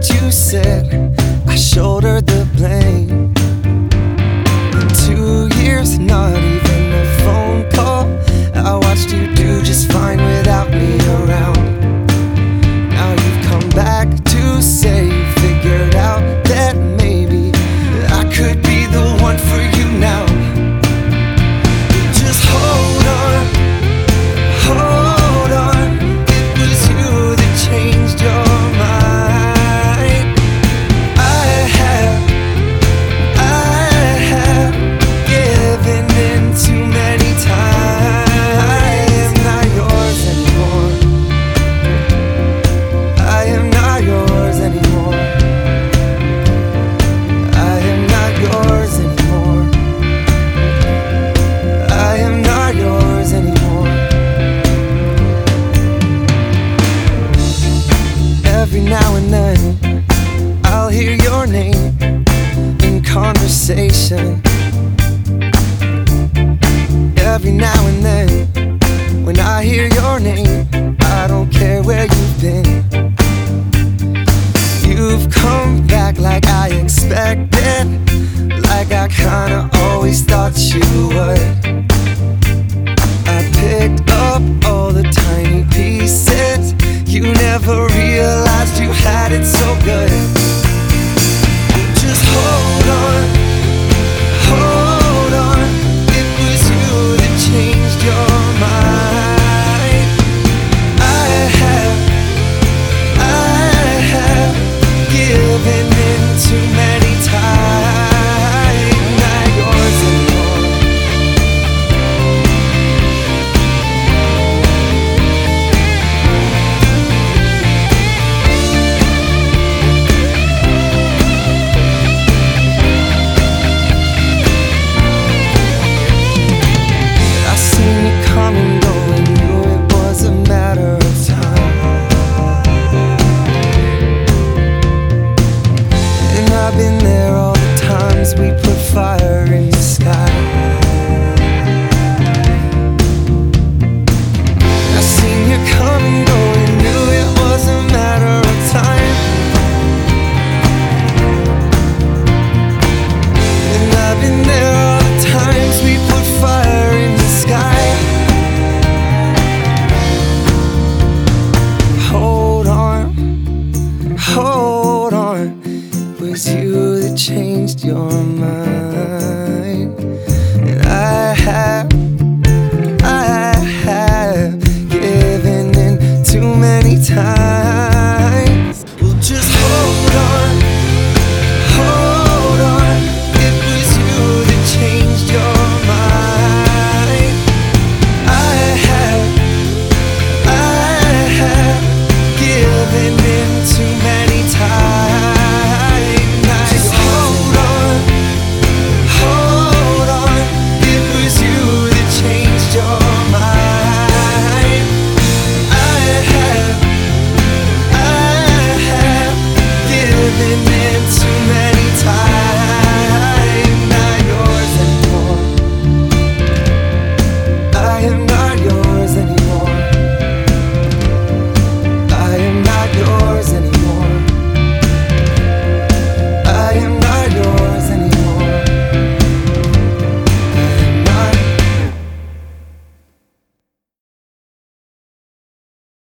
you said, I shouldered the blame. In 2 years, not even a phone call. I watched you do just fine without me around. Now you've come back to say you figured out that maybe I could be the one for you now. Just hold on, hold on. It was you that changed your mind. I have given in too many times. I am not yours anymore. I am not yours anymore. I am not yours anymore. I am not yours anymore. Every now and then I'll hear your name in conversation. Every now and then when I hear your name, I don't care where you've been. You've come back like I expected, like I kinda always thought you would. I picked up all the tiny pieces. You never realized you had it so good. Just hold on, hold on. It was you that changed your mind. I have given in too many times. Not yours anymore. I seen you come and go and knew it was a matter of time. And I've been there all the times we put fire in the sky. I seen you come and go and knew it was a matter of time. And I've been there all the times we put fire in the sky. Hold on, hold on. It was you that changed your mind. And I had